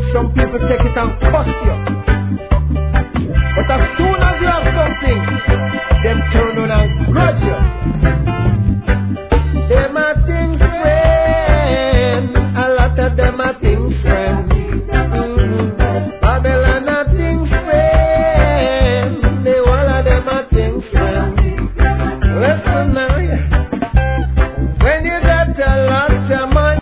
Some people take it and cost you. But as soon as you have something, them turn on and grudge